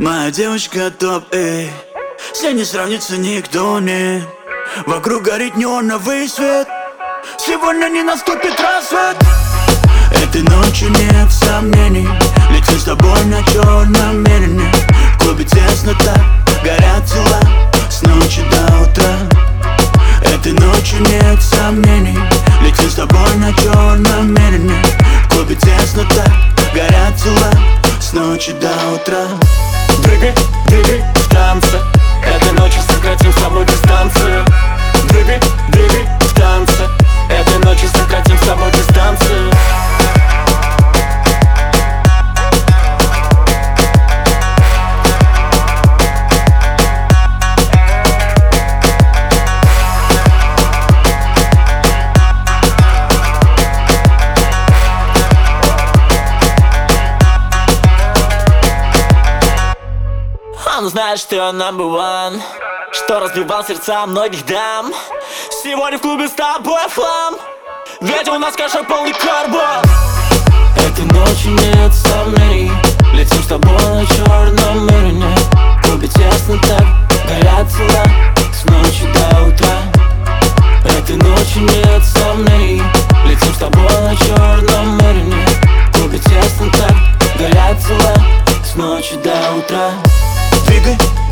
Моя девочка топ, эй, с ней не сравнится никто, не. Вокруг горит неоновый свет, сегодня не наступит рассвет. Этой ночью нет сомнений, летим с тобой на черном мерине. В клубе тесно так, горят тела с ночи до утра. Этой ночью нет сомнений, летим с тобой на черном мерине. В клубе тесно так, горят тела с ночи до утра. Прыгай, прыгай в танце, этой ночью сократим с тобой дистанцию. Прыгай, прыгай в танце, этой ночью сократим с тобой дистанцию. Он знает, что я number one, что разбивал сердца многих дам. Сегодня в клубе с тобой флам, ведь у нас кошак полный карбон. Этой ночью нет сомнений, летим с тобой на черном мерине. В клубе тесно так, горят тела с ночи до утра. Этой ночью нет сомнений, летим с тобой на черном мерине. В клубе тесно так, горят тела с ночи до утра. Двигай,